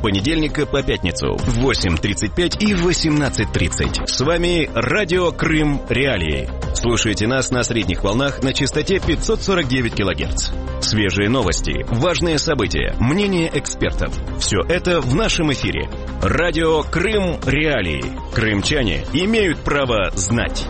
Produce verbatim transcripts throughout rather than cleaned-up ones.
понедельника по пятницу в восемь тридцать пять и восемнадцать тридцать. С вами Радио Крым Реалии. Слушайте нас на средних волнах на частоте пятьсот сорок девять килогерц. Свежие новости, важные события, мнения экспертов. Все это в нашем эфире. Радио Крым Реалии. Крымчане имеют право знать.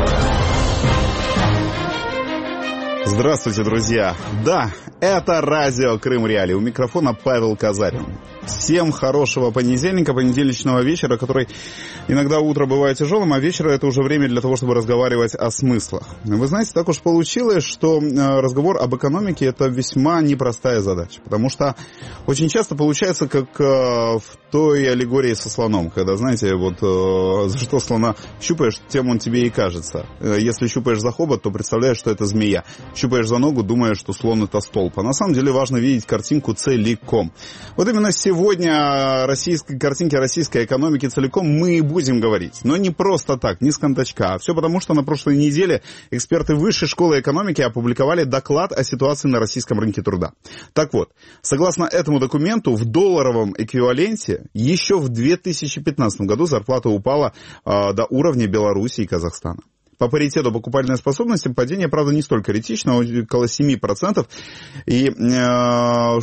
Здравствуйте, друзья! Да, это радио Крым Реалии. У микрофона Павел Казарин. Всем хорошего понедельника, понедельничного вечера, который иногда утро бывает тяжелым, а вечер это уже время для того, чтобы разговаривать о смыслах. Вы знаете, так уж получилось, что разговор об экономике это весьма непростая задача, потому что очень часто получается, как в той аллегории со слоном, когда, знаете, вот за что слона щупаешь, тем он тебе и кажется. Если щупаешь за хобот, то представляешь, что это змея. Щупаешь за ногу, думаешь, что слон это столб. А на самом деле важно видеть картинку целиком. Вот именно сегодня Сегодня о российской картинке, о российской экономике целиком мы и будем говорить. Но не просто так, не с кондачка. А все потому, что на прошлой неделе эксперты Высшей школы экономики опубликовали доклад о ситуации на российском рынке труда. Так вот, согласно этому документу, в долларовом эквиваленте еще в две тысячи пятнадцатом году зарплата упала э, до уровня Беларуси и Казахстана. По паритету покупательной способности падение, правда, не столь критично, около семь процентов. И э,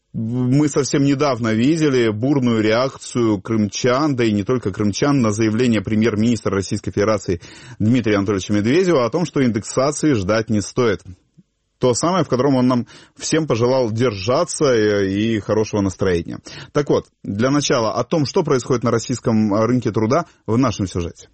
мы совсем недавно видели бурную реакцию крымчан, да и не только крымчан, на заявление премьер-министра Российской Федерации Дмитрия Анатольевича Медведева о том, что индексации ждать не стоит. То самое, в котором он нам всем пожелал держаться и, и хорошего настроения. Так вот, для начала о том, что происходит на российском рынке труда в нашем сюжете.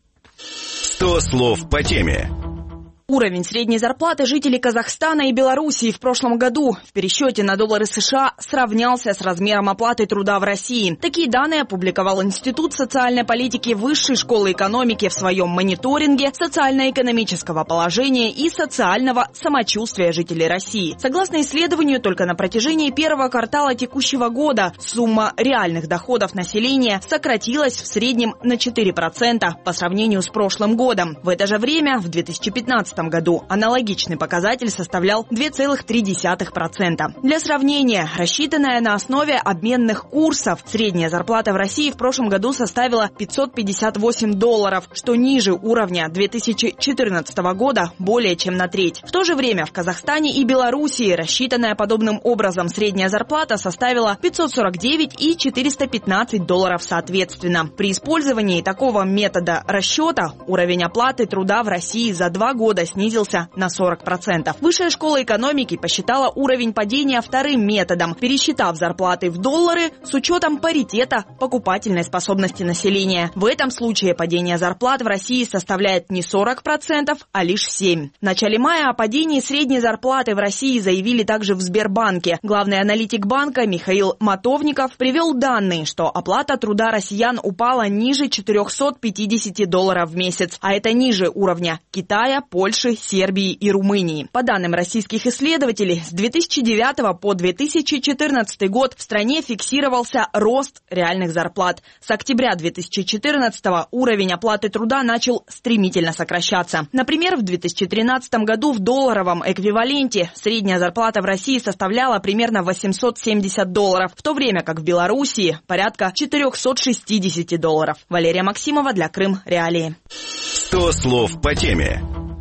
сто слов по теме. Уровень средней зарплаты жителей Казахстана и Белоруссии в прошлом году в пересчете на доллары США сравнялся с размером оплаты труда в России. Такие данные опубликовал Институт социальной политики Высшей школы экономики в своем мониторинге социально-экономического положения и социального самочувствия жителей России. Согласно исследованию, только на протяжении первого квартала текущего года сумма реальных доходов населения сократилась в среднем на четыре процента по сравнению с прошлым годом. В это же время, в две тысячи пятнадцатом году аналогичный показатель составлял две целых три десятых процента. Для сравнения, рассчитанная на основе обменных курсов, средняя зарплата в России в прошлом году составила пятьсот пятьдесят восемь долларов, что ниже уровня две тысячи четырнадцатого года более чем на треть. В то же время в Казахстане и Белоруссии рассчитанная подобным образом средняя зарплата составила пятьсот сорок девять и четыреста пятнадцать долларов соответственно. При использовании такого метода расчета уровень оплаты труда в России за два года снизился на сорок процентов. Высшая школа экономики посчитала уровень падения вторым методом, пересчитав зарплаты в доллары с учетом паритета покупательной способности населения. В этом случае падение зарплат в России составляет не сорок процентов, а лишь семь процентов. В начале мая о падении средней зарплаты в России заявили также в Сбербанке. Главный аналитик банка Михаил Матовников привел данные, что оплата труда россиян упала ниже четырехсот пятидесяти долларов в месяц, а это ниже уровня Китая, Польши, Сербии и Румынии. По данным российских исследователей, с две тысячи девятого по две тысячи четырнадцатый год в стране фиксировался рост реальных зарплат. С октября две тысячи четырнадцатого уровень оплаты труда начал стремительно сокращаться. Например, в две тысячи тринадцатом году в долларовом эквиваленте средняя зарплата в России составляла примерно восемьсот семьдесят долларов, в то время как в Белоруссии порядка четыреста шестьдесят долларов. Валерия Максимова для Крым Реалии. сто слов по теме.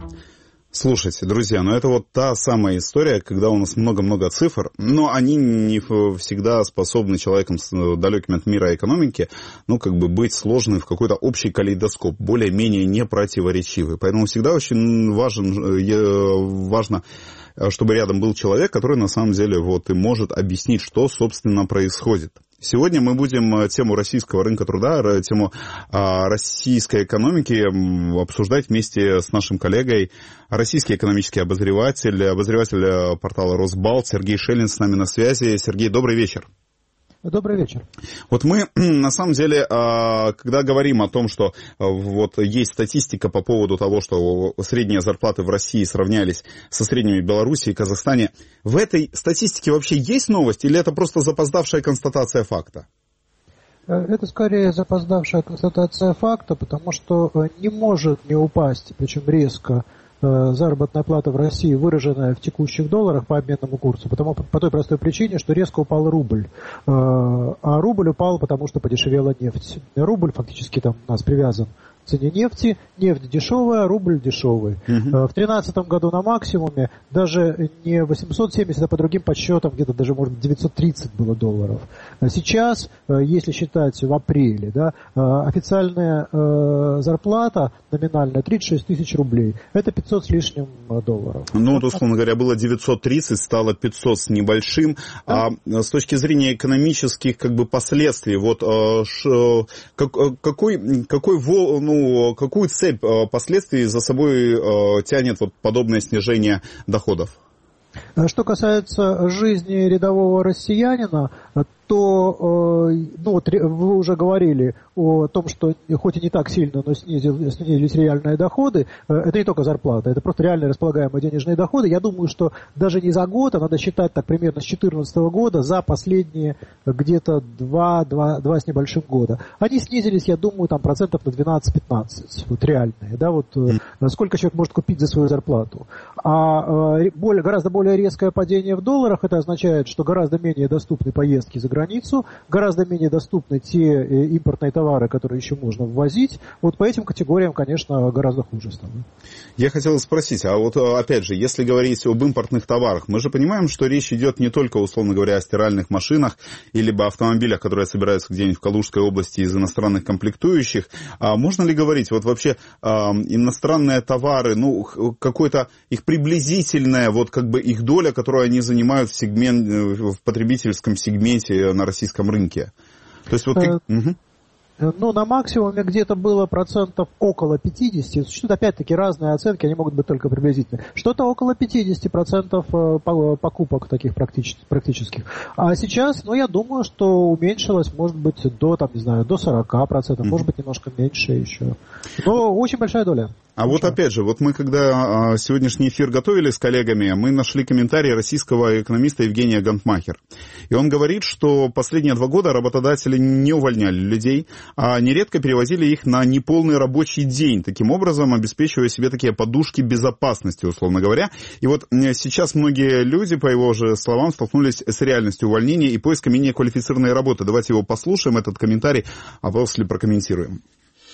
Слушайте, друзья, ну это вот та самая история, когда у нас много-много цифр, но они не всегда способны человеком с далеким от мира экономики, ну, как бы быть сложным в какой-то общий калейдоскоп, более-менее непротиворечивый. Поэтому всегда очень важен, важно, чтобы рядом был человек, который на самом деле вот и может объяснить, что, собственно, происходит. Сегодня мы будем тему российского рынка труда, тему российской экономики обсуждать вместе с нашим коллегой, российский экономический обозреватель, обозреватель портала Росбалт Сергей Шелин с нами на связи. Сергей, добрый вечер. Добрый вечер. Вот мы, на самом деле, когда говорим о том, что вот есть статистика по поводу того, что средние зарплаты в России сравнялись со средними в Беларуси и Казахстане, в этой статистике вообще есть новость или это просто запоздавшая констатация факта? Это скорее запоздавшая констатация факта, потому что не может не упасть, причем резко, заработная плата в России, выраженная в текущих долларах по обменному курсу, потому, по той простой причине, что резко упал рубль. А рубль упал, потому что подешевела нефть. Рубль фактически там у нас привязан к цене нефти. Нефть дешевая, рубль дешевый. Uh-huh. В две тысячи тринадцатом году на максимуме даже не восемьсот семьдесят, а по другим подсчетам где-то даже, может быть, девятьсот тридцать было долларов. Сейчас, если считать в апреле, да, официальная зарплата номинальная тридцать шесть тысяч рублей. Это пятьсот с лишним долларов. Ну, вот, условно говоря, было девятьсот тридцать, стало пятьсот с небольшим. Да. А с точки зрения экономических как бы последствий, вот ш, как, какой, какой, ну, какую цепь последствий за собой тянет вот подобное снижение доходов? Что касается жизни рядового россиянина, то, ну вот вы уже говорили о том, что хоть и не так сильно, но снизились, снизились реальные доходы. Это не только зарплата, это просто реальные располагаемые денежные доходы. Я думаю, что даже не за год, а надо считать так примерно с две тысячи четырнадцатого года, за последние где-то два, два, два с небольшим года. Они снизились, я думаю, там процентов на двенадцать-пятнадцать, вот реальные, да, вот сколько человек может купить за свою зарплату. А более, гораздо более резкое падение в долларах, это означает, что гораздо менее доступны поездки за границу, гораздо менее доступны те импортные товары, которые еще можно ввозить. Вот по этим категориям, конечно, гораздо хуже стало. Я хотел спросить, а вот опять же, если говорить об импортных товарах, мы же понимаем, что речь идет не только, условно говоря, о стиральных машинах или автомобилях, которые собираются где-нибудь в Калужской области из иностранных комплектующих. А можно ли говорить, вот вообще а, иностранные товары, ну, какой-то их приблизительная, вот как бы их доля, которую они занимают в, сегмент, в потребительском сегменте на российском рынке? То есть вот... Как... Угу. Ну, на максимуме где-то было процентов около пятьдесят. Существуют, опять-таки, разные оценки, они могут быть только приблизительные. Что-то около пятьдесят процентов покупок таких практических. А сейчас, ну, я думаю, что уменьшилось, может быть, до, там, не знаю, до сорок процентов, mm-hmm. может быть, немножко меньше еще. Но очень большая доля. А вот опять же, вот мы когда сегодняшний эфир готовили с коллегами, мы нашли комментарий российского экономиста Евгения Гантмахера. И он говорит, что последние два года работодатели не увольняли людей, а нередко перевозили их на неполный рабочий день, таким образом обеспечивая себе такие подушки безопасности, условно говоря. И вот сейчас многие люди, по его же словам, столкнулись с реальностью увольнения и поиска менее квалифицированной работы. Давайте его послушаем, этот комментарий, а после прокомментируем.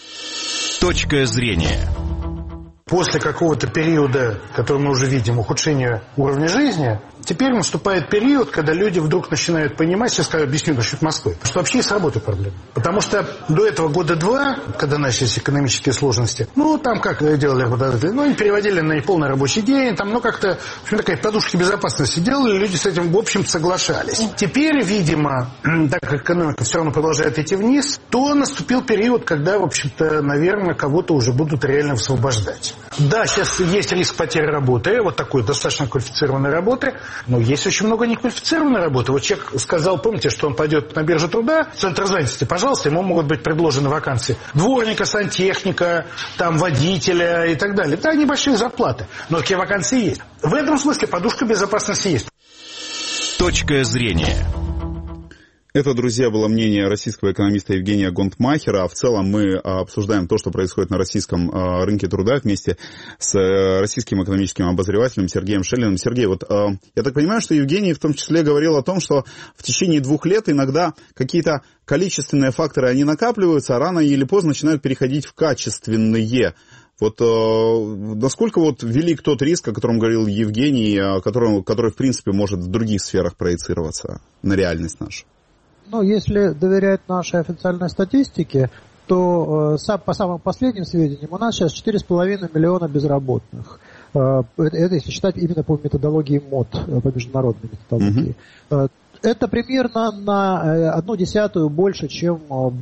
Точка зрения. После какого-то периода, который мы уже видим, ухудшения уровня жизни, теперь наступает период, когда люди вдруг начинают понимать, сейчас я объясню насчет Москвы, что вообще и с работой проблемы. Потому что до этого года два, когда начались экономические сложности, ну, там как делали работодатели, ну, они переводили на неполный рабочий день, там, ну, как-то, в общем, такая подушки безопасности делали, люди с этим, в общем, соглашались. Теперь, видимо, так как экономика все равно продолжает идти вниз, то наступил период, когда, в общем-то, наверное, кого-то уже будут реально освобождать. Да, сейчас есть риск потери работы, вот такой достаточно квалифицированной работы, но есть очень много неквалифицированной работы. Вот человек сказал, помните, что он пойдет на биржу труда, в центр занятости, пожалуйста, ему могут быть предложены вакансии дворника, сантехника, там, водителя и так далее. Да, небольшие зарплаты, но такие вакансии есть. В этом смысле подушка безопасности есть. Точка зрения. Это, друзья, было мнение российского экономиста Евгения Гантмахера. А в целом мы обсуждаем то, что происходит на российском рынке труда вместе с российским экономическим обозревателем Сергеем Шеллиным. Сергей, вот я так понимаю, что Евгений в том числе говорил о том, что в течение двух лет иногда какие-то количественные факторы, они накапливаются, а рано или поздно начинают переходить в качественные. Вот э, насколько вот велик тот риск, о котором говорил Евгений, который, который, в принципе, может в других сферах проецироваться на реальность нашу? Ну, если доверять нашей официальной статистике, то э, по самым последним сведениям у нас сейчас четыре с половиной миллиона безработных. Э, это, это если считать именно по методологии МОД, по международной методологии. Uh-huh. Это примерно на одну десятую больше, чем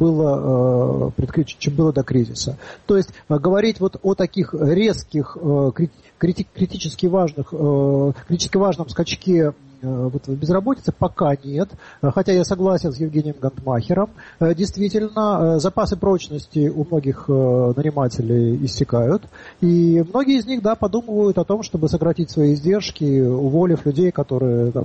было, чем было до кризиса. То есть говорить вот о таких резких, критически важных, критически важном скачке вот безработицы пока нет, хотя я согласен с Евгением Гантмахером. Действительно, запасы прочности у многих нанимателей иссякают, и многие из них, да, подумывают о том, чтобы сократить свои издержки, уволив людей, которые там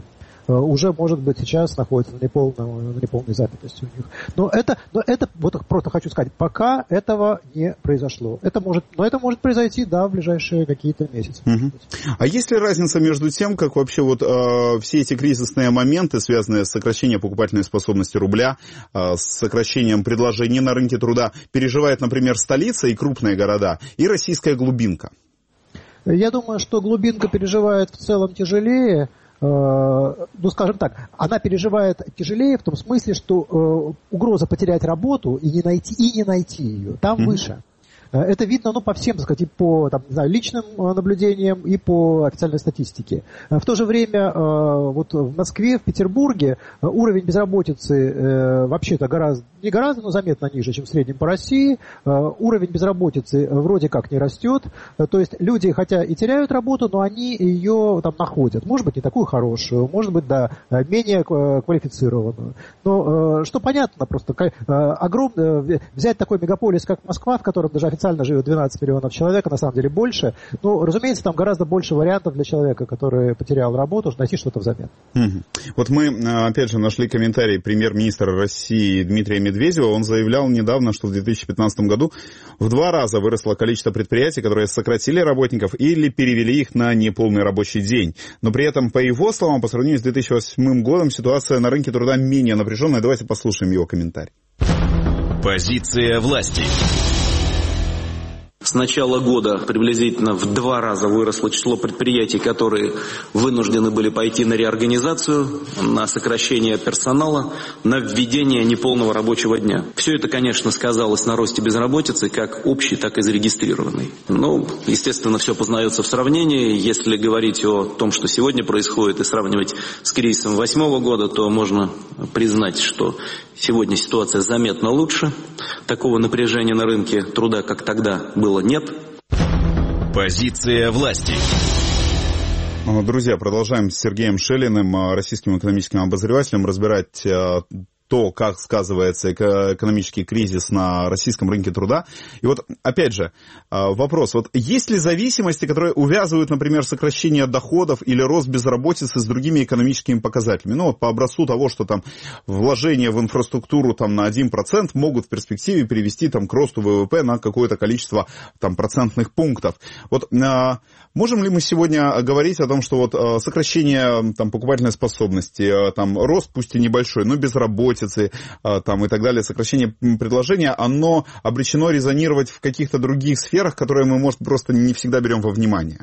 уже, может быть, сейчас находится на неполной, на неполной занятости у них. Но это, но это, вот просто хочу сказать, пока этого не произошло. Это может, но это может произойти, да, в ближайшие какие-то месяцы. Угу. А есть ли разница между тем, как вообще вот э, все эти кризисные моменты, связанные с сокращением покупательной способности рубля, э, с сокращением предложений на рынке труда, переживает, например, столица и крупные города, и российская глубинка? Я думаю, что глубинка переживает в целом тяжелее. Ну, скажем так, она переживает тяжелее в том смысле, что угроза потерять работу и не найти, и не найти ее там mm-hmm. выше. Это видно, ну, по всем, так сказать, и по, там, не знаю, личным наблюдениям, и по официальной статистике. В то же время вот в Москве, в Петербурге уровень безработицы вообще-то гораздо, не гораздо, но заметно ниже, чем в среднем по России. Уровень безработицы вроде как не растет. То есть люди, хотя и теряют работу, но они ее там находят. Может быть, не такую хорошую, может быть, да, менее квалифицированную. Но что понятно, просто огромное, взять такой мегаполис, как Москва, в котором даже официально Официально живет двенадцать миллионов человек, а на самом деле больше. Ну, разумеется, там гораздо больше вариантов для человека, который потерял работу, найти что-то взамен. Угу. Вот мы, опять же, нашли комментарий премьер-министра России Дмитрия Медведева. Он заявлял недавно, что в две тысячи пятнадцатом году в два раза выросло количество предприятий, которые сократили работников или перевели их на неполный рабочий день. Но при этом, по его словам, по сравнению с две тысячи восьмым годом, ситуация на рынке труда менее напряженная. Давайте послушаем его комментарий. Позиция власти. С начала года приблизительно в два раза выросло число предприятий, которые вынуждены были пойти на реорганизацию, на сокращение персонала, на введение неполного рабочего дня. Все это, конечно, сказалось на росте безработицы, как общей, так и зарегистрированной. Ну, естественно, все познается в сравнении. Если говорить о том, что сегодня происходит, и сравнивать с кризисом восьмого года, то можно признать, что сегодня ситуация заметно лучше. Такого напряжения на рынке труда, как тогда, было нет. Позиция власти. Друзья, продолжаем с Сергеем Шелиным, российским экономическим обозревателем, разбирать то, как сказывается экономический кризис на российском рынке труда. И вот, опять же, вопрос. Вот есть ли зависимости, которые увязывают, например, сокращение доходов или рост безработицы с другими экономическими показателями? Ну, вот по образцу того, что там вложения в инфраструктуру там, на один процент могут в перспективе привести там, к росту ВВП на какое-то количество там, процентных пунктов. Вот а, можем ли мы сегодня говорить о том, что вот а, сокращение там, покупательной способности, а, там, рост, пусть и небольшой, но безработицы, там, и так далее, сокращение предложения, оно обречено резонировать в каких-то других сферах, которые мы, может, просто не всегда берем во внимание?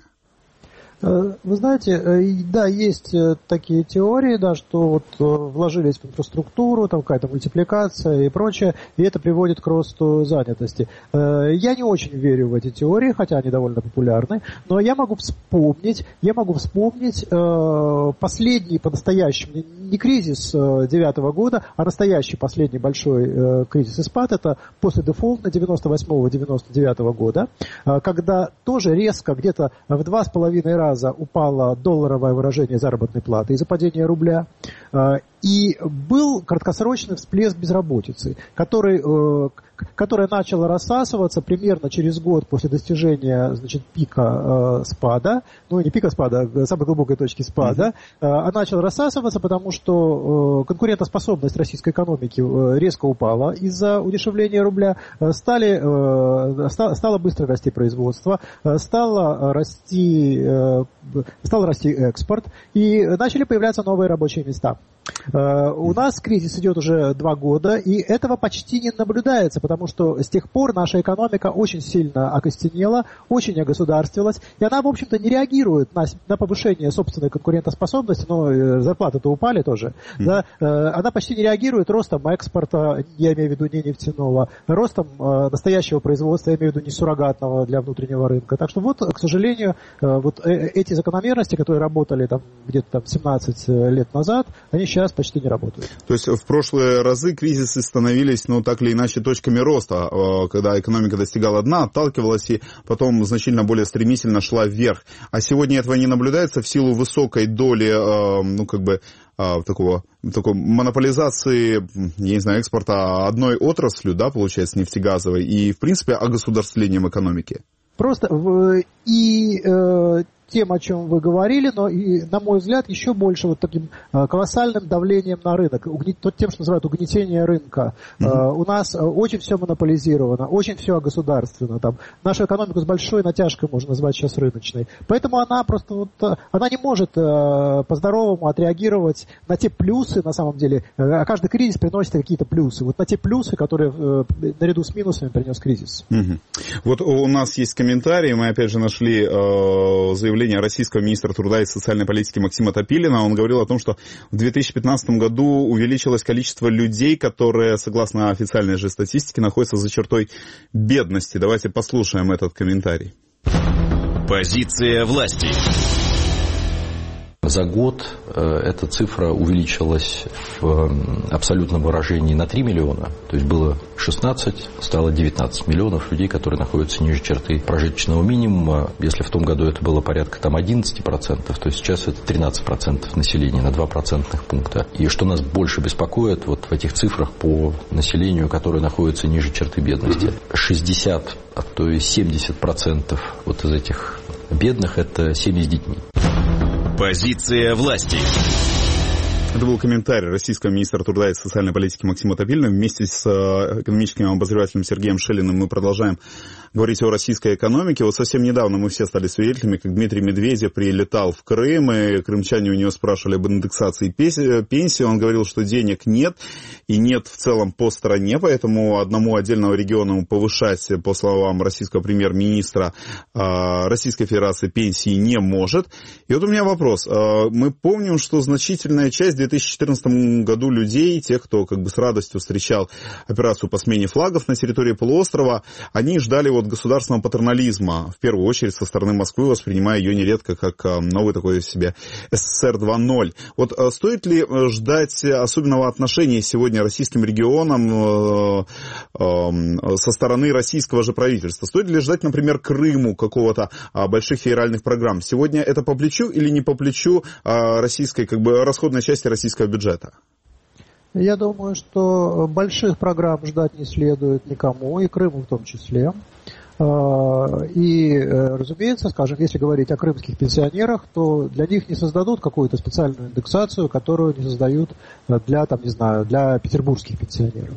Вы знаете, да, есть такие теории, да, что вот вложились в инфраструктуру, там какая-то мультипликация и прочее, и это приводит к росту занятости. Я не очень верю в эти теории, хотя они довольно популярны, но я могу вспомнить, я могу вспомнить последний по-настоящему, не кризис девятого года, а настоящий последний большой кризис и спад, это после дефолта девяносто восьмого — девяносто девятого года, когда тоже резко где-то в два с половиной раза упало долларовое выражение заработной платы из-за падения рубля. И был краткосрочный всплеск безработицы, который, которая начала рассасываться примерно через год после достижения, значит, пика спада, ну не пика спада, а самой глубокой точки спада, mm-hmm. она начала рассасываться, потому что конкурентоспособность российской экономики резко упала из-за удешевления рубля, стали, стало быстро расти производство, стало расти, стал расти экспорт, и начали появляться новые рабочие места. У нас кризис идет уже два года, и этого почти не наблюдается, потому что с тех пор наша экономика очень сильно окостенела, очень огосударствовалась, и она, в общем-то, не реагирует на, на повышение собственной конкурентоспособности, но зарплаты-то упали тоже, mm. да, она почти не реагирует ростом экспорта, я имею в виду не нефтяного, ростом настоящего производства, я имею в виду не суррогатного для внутреннего рынка. Так что вот, к сожалению, вот эти закономерности, которые работали там где-то там семнадцать лет назад, они сейчас почти не работают. То есть в прошлые разы кризисы становились, ну, так или иначе, точками роста, когда экономика достигала дна, отталкивалась и потом значительно более стремительно шла вверх. А сегодня этого не наблюдается в силу высокой доли, ну, как бы, такого, такой монополизации, я не знаю, экспорта одной отраслью, да, получается, нефтегазовой, и, в принципе, огосударствлением экономики. Просто в, и э, тем, о чем вы говорили, но, и, на мой взгляд, еще больше вот таким э, колоссальным давлением на рынок, угнет, тем, что называют угнетение рынка. Mm-hmm. Э, у нас очень все монополизировано, очень все государственно. Там, нашу экономику с большой натяжкой можно назвать сейчас рыночной. Поэтому она просто вот, она не может э, по-здоровому отреагировать на те плюсы, на самом деле. Э, каждый кризис приносит какие-то плюсы. Вот на те плюсы, которые э, наряду с минусами принес кризис. Mm-hmm. Вот у нас есть комментарии, мы опять же нашли э, заявление российского министра труда и социальной политики Максима Топилина. Он говорил о том, что в две тысячи пятнадцатом году увеличилось количество людей, которые, согласно официальной же статистике, находятся за чертой бедности. Давайте послушаем этот комментарий. Позиция власти. За год эта цифра увеличилась в абсолютном выражении на три миллиона. То есть было шестнадцать, стало девятнадцать миллионов людей, которые находятся ниже черты прожиточного минимума. Если в том году это было порядка там, одиннадцать процентов, то сейчас это тринадцать процентов населения на два процентных пункта. И что нас больше беспокоит вот в этих цифрах по населению, которое находится ниже черты бедности. шестьдесят, а то и семьдесят процентов вот из этих бедных – это семьи с детьми. Позиция власти. Это был комментарий российского министра труда и социальной политики Максима Топилина. Вместе с экономическим обозревателем Сергеем Шелиным мы продолжаем говорить о российской экономике. Вот совсем недавно мы все стали свидетелями, как Дмитрий Медведев прилетал в Крым, и крымчане у него спрашивали об индексации пенсии. Он говорил, что денег нет, и нет в целом по стране, поэтому одному отдельному региону повышать, по словам российского премьер-министра Российской Федерации, пенсии не может. И вот у меня вопрос. Мы помним, что значительная часть в две тысячи четырнадцатом году людей, тех, кто как бы с радостью встречал операцию по смене флагов на территории полуострова, они ждали вот государственного патернализма, в первую очередь со стороны Москвы, воспринимая ее нередко как новый такой себе СССР два ноль. Вот стоит ли ждать особенного отношения сегодня российским регионам со стороны российского же правительства? Стоит ли ждать, например, Крыму какого-то больших федеральных программ? Сегодня это по плечу или не по плечу российской, как бы, расходной части российского бюджета? Я думаю, что больших программ ждать не следует никому, и Крыму в том числе. И, разумеется, скажем, если говорить о крымских пенсионерах, то для них не создадут какую-то специальную индексацию, которую не создают для, там, не знаю, для петербургских пенсионеров.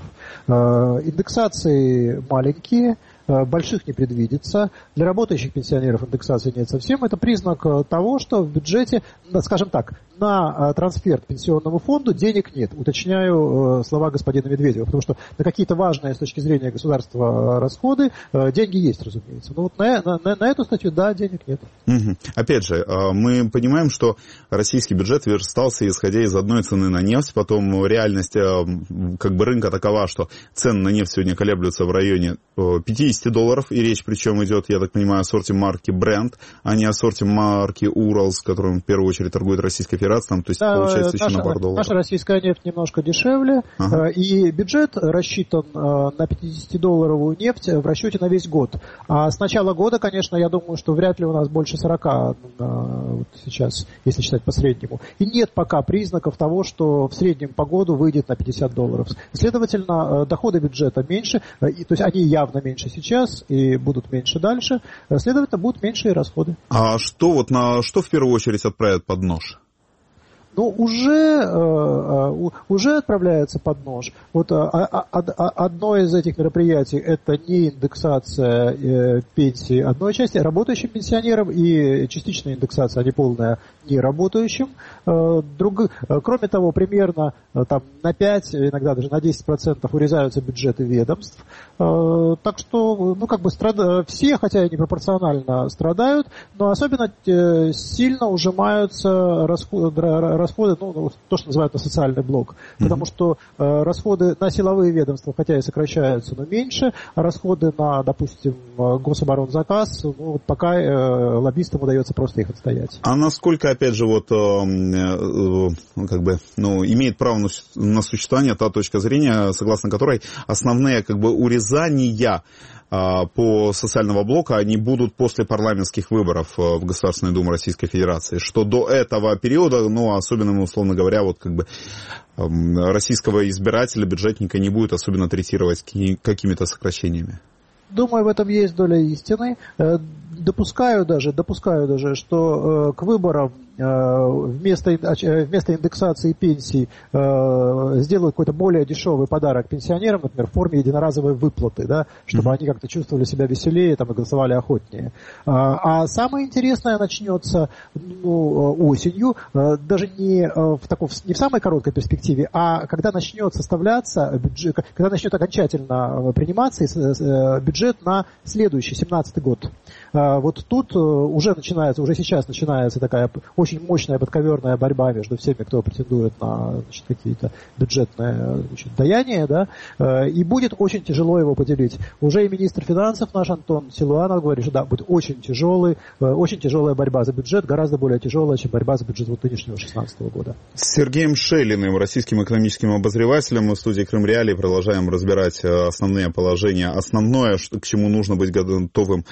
Индексации маленькие, больших не предвидится. Для работающих пенсионеров индексации нет совсем. Это признак того, что в бюджете, скажем так, на трансфер к пенсионному фонду денег нет. Уточняю слова господина Медведева, потому что на какие-то важные с точки зрения государства расходы деньги есть, разумеется. Но вот на, на, на эту статью, да, денег нет. Угу. Опять же, мы понимаем, что российский бюджет верстался, исходя из одной цены на нефть, потом реальность как бы рынка такова, что цены на нефть сегодня колеблются в районе пятьдесят долларов, и речь причем идет, я так понимаю, о сорте марки Brent, а не о сорте марки Уралс, которым в первую очередь торгует Российская Федерация, там, то есть да, получается наша, еще на пару долларов. Наша российская нефть немножко дешевле, ага. И бюджет рассчитан на пятидесятидолларовую нефть в расчете на весь год. А с начала года, конечно, я думаю, что вряд ли у нас больше сорока вот сейчас, если считать по среднему. И нет пока признаков того, что в среднем по году выйдет на пятьдесят долларов. Следовательно, доходы бюджета меньше, то есть они явно меньше сейчас, и будут меньше дальше, следовательно, будут меньше и расходы. А что вот на что в первую очередь отправят под нож? Ну, уже, э, уже отправляется под нож. Вот э, одно из этих мероприятий – это не индексация э, пенсии одной части работающим пенсионерам и частичная индексация, а не полная неработающим. Э, друг, э, кроме того, примерно э, там, на пять, иногда даже на десять процентов урезаются бюджеты ведомств. Э, так что, ну, как бы страд... все, хотя и непропорционально страдают, но особенно э, сильно ужимаются расходы, расходы, ну, то, что называют социальный блок. Mm-hmm. Потому что э, расходы на силовые ведомства, хотя и сокращаются, но меньше, а расходы на, допустим, гособоронзаказ, ну, вот пока э, лоббистам удается просто их отстоять. А насколько, опять же, вот, э, э, как бы, ну, имеет право на, на существование та точка зрения, согласно которой основные, как бы, урезания по социального блока, они будут после парламентских выборов в Государственную Думу Российской Федерации, что до этого периода, ну, особенно, условно говоря, вот как бы российского избирателя, бюджетника не будет особенно третировать какими-то сокращениями. Думаю, в этом есть доля истины. допускаю даже, допускаю даже, что э, к выборам э, вместо, э, вместо индексации пенсий э, сделают какой-то более дешевый подарок пенсионерам, например, в форме единоразовой выплаты, да, чтобы mm-hmm. они как-то чувствовали себя веселее там, и голосовали охотнее. А, а самое интересное начнется ну, осенью, э, даже не в, таком, не в самой короткой перспективе, а когда начнет составляться бюджет, когда начнет окончательно приниматься бюджет на следующий, семнадцатый год. Вот тут уже начинается, уже сейчас начинается такая очень мощная подковерная борьба между всеми, кто претендует на значит, какие-то бюджетные значит, даяния, да, и будет очень тяжело его поделить. Уже и министр финансов наш Антон Силуанов говорит, что да, будет очень тяжелый, очень тяжелая борьба за бюджет, гораздо более тяжелая, чем борьба за бюджет вот нынешнего шестнадцатого года. С Сергеем Шелиным, российским экономическим обозревателем, мы в студии Крым Реалии продолжаем разбирать основные положения, основное, к чему нужно быть готовым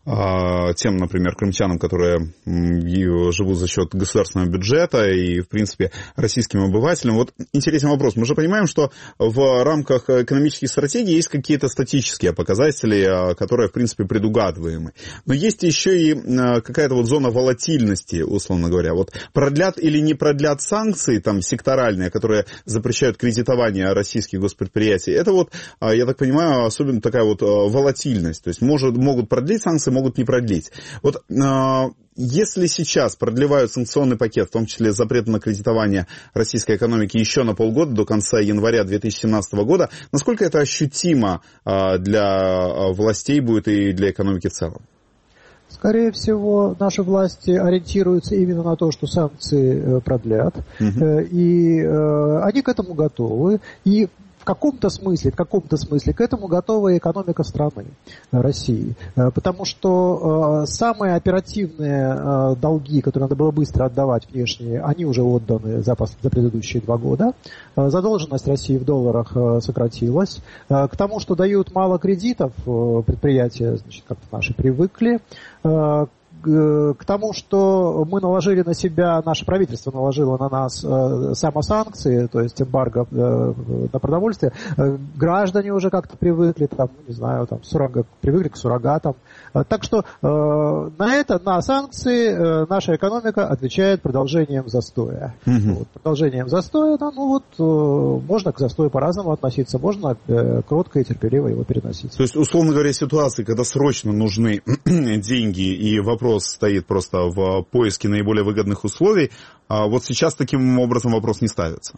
тем, например, крымчанам, которые живут за счет государственного бюджета и, в принципе, российским обывателям. Вот интересный вопрос. Мы же понимаем, что в рамках экономических стратегий есть какие-то статические показатели, которые, в принципе, предугадываемы. Но есть еще и какая-то вот зона волатильности, условно говоря. Вот продлят или не продлят санкции, там, секторальные, которые запрещают кредитование российских госпредприятий. Это вот, я так понимаю, особенно такая вот волатильность. То есть может, могут продлить санкции, могут не продлить. Вот э, если сейчас продлевают санкционный пакет, в том числе запрет на кредитование российской экономики еще на полгода, до конца января две тысячи семнадцатого года, насколько это ощутимо э, для властей будет и для экономики в целом? Скорее всего, наши власти ориентируются именно на то, что санкции продлят, угу. и э, они к этому готовы. И в каком-то смысле, в каком-то смысле к этому готова экономика страны, России. Потому что э, самые оперативные э, долги, которые надо было быстро отдавать внешние, они уже отданы за, за предыдущие два года. Э, задолженность России в долларах э, сократилась. Э, к тому, что дают мало кредитов, э, предприятия, значит, как-то наши привыкли. Э, к тому, что мы наложили на себя, наше правительство наложило на нас э, самосанкции, то есть эмбарго э, на продовольствие, э, граждане уже как-то привыкли, там, не знаю, там, суррога, привыкли к суррогатам. Э, так что э, на это, на санкции э, наша экономика отвечает продолжением застоя. Mm-hmm. Вот, продолжением застоя, да, ну вот, э, можно к застою по-разному относиться, можно э, кротко и терпеливо его переносить. То есть, условно говоря, ситуации, когда срочно нужны деньги и вопрос стоит просто в поиске наиболее выгодных условий, а вот сейчас таким образом вопрос не ставится?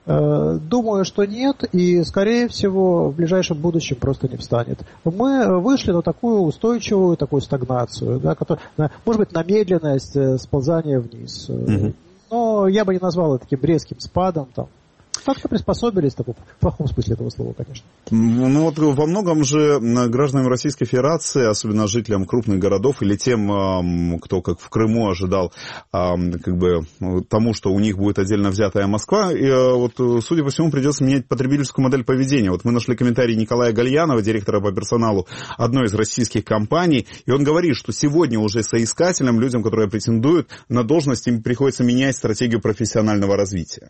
Думаю, что нет, и, скорее всего, в ближайшем будущем просто не встанет. Мы вышли на такую устойчивую, такую стагнацию, да, которая, может быть, на медленность сползания вниз. Угу. Но я бы не назвал это таким резким спадом, там. Как-то приспособились, в плохом смысле этого слова, конечно. Ну вот во многом же гражданам Российской Федерации, особенно жителям крупных городов или тем, кто как в Крыму ожидал как бы тому, что у них будет отдельно взятая Москва, и вот, судя по всему, придется менять потребительскую модель поведения. Вот мы нашли комментарий Николая Гальянова, директора по персоналу одной из российских компаний, и он говорит, что сегодня уже соискателям, людям, которые претендуют на должность, им приходится менять стратегию профессионального развития.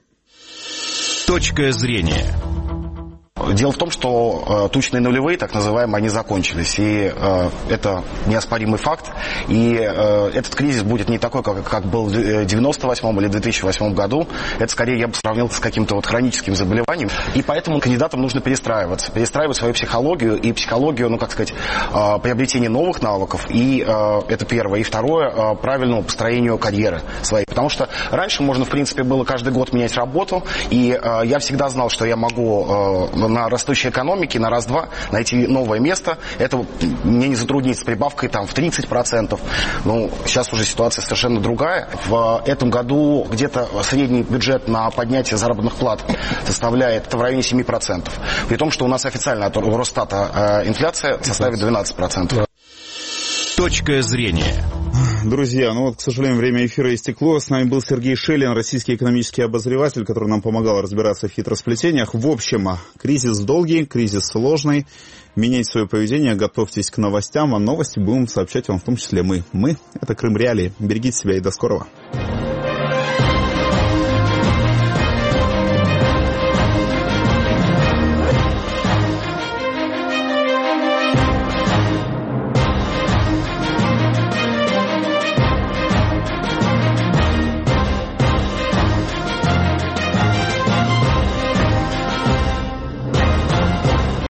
Точка зрения. Дело в том, что э, тучные нулевые, так называемые, они закончились. И э, это неоспоримый факт. И э, этот кризис будет не такой, как, как был в девяносто восьмом или две тысячи восьмом году. Это скорее я бы сравнил с каким-то вот хроническим заболеванием. И поэтому кандидатам нужно перестраиваться. Перестраивать свою психологию и психологию, ну, как сказать, э, приобретения новых навыков. И э, это первое. И второе, э, правильному построению карьеры своей. Потому что раньше можно, в принципе, было каждый год менять работу. И э, я всегда знал, что я могу... Э, на растущей экономике, на раз-два найти новое место. Это мне не затруднить с прибавкой там, в тридцать процентов. Ну, сейчас уже ситуация совершенно другая. В этом году где-то средний бюджет на поднятие заработных плат составляет в районе семь процентов. При том, что у нас официально от Росстата э, инфляция составит двенадцать процентов. Точка зрения. Друзья, ну вот, к сожалению, время эфира истекло. С нами был Сергей Шелин, российский экономический обозреватель, который нам помогал разбираться в хитросплетениях. В общем, кризис долгий, кризис сложный. Меняйте свое поведение, готовьтесь к новостям, а новости будем сообщать вам в том числе мы. Мы — это Крым Реалии. Берегите себя и до скорого.